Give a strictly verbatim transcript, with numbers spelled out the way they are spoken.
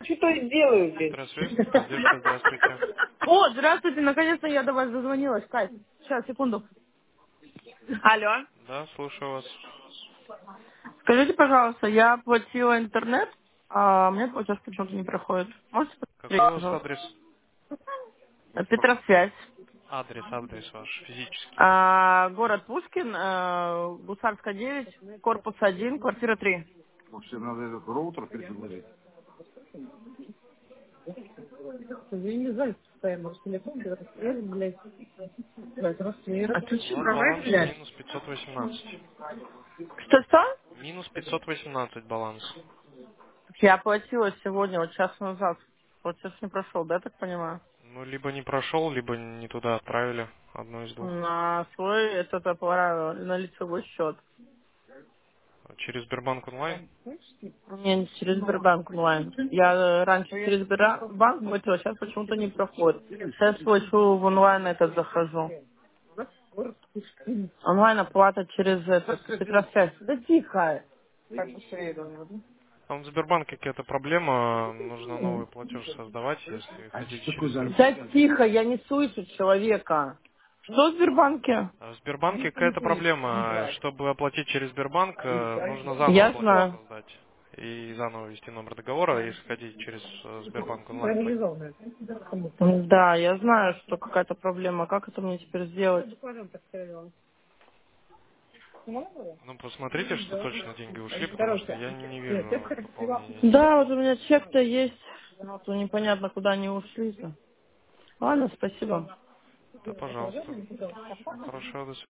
Что я делаю здесь? Интернет-связь, поддержка, здравствуйте. О, здравствуйте, наконец-то я до вас дозвонилась. Кать, сейчас, секунду. Алло. Да, слушаю вас. Скажите, пожалуйста, я оплатила интернет, а мне платеж почему-то не проходит. Можете Какой посмотреть, у вас пожалуйста? адрес? Э, Петросвязь. Адрес, адрес ваш, физический. А, город Пушкин, э, Гусарская девять, корпус один, квартира три. Вообще надо этот роутер перезагрузить. Я не знаю, что стоит, может, телефон, блядь, блядь, размер. А ты У что, вас права, баланс блядь? минус пятьсот восемнадцать. Что-что? Минус пятьсот восемнадцать баланс. Я оплатила сегодня, вот час назад. Платеж не прошел, да, я так понимаю? Ну, либо не прошел, либо не туда отправили. Одно из двух. На свой этот отправила, на лицевой счет. Через Сбербанк онлайн? Не, не через Сбербанк онлайн. Я э, раньше через Сбербанк платила, сейчас почему-то не проходит. Сейчас плачу в онлайн этот захожу. Онлайн оплата через этот Петросвязь. Да тихо. Так посоветовали. Там в Сбербанке какая-то проблема, нужно новый платеж создавать, если А хотите что такое через за Сбербанк. Да тихо, я не слышу человека. Что в Сбербанке? А В Сбербанке какая-то проблема. Чтобы оплатить через Сбербанк, э, нужно заново Я платеж знаю. создать. И заново ввести номер договора, если хотите через э, Сбербанк онлайн. Да, я знаю, что какая-то проблема. Как это мне теперь сделать? Ну, посмотрите, что точно деньги ушли, потому что я не вижу пополнения Да, ничего. вот у меня чек-то есть. Вот непонятно, куда они ушли-то. Ладно, спасибо. Да, пожалуйста. Всего хорошего, до свидания.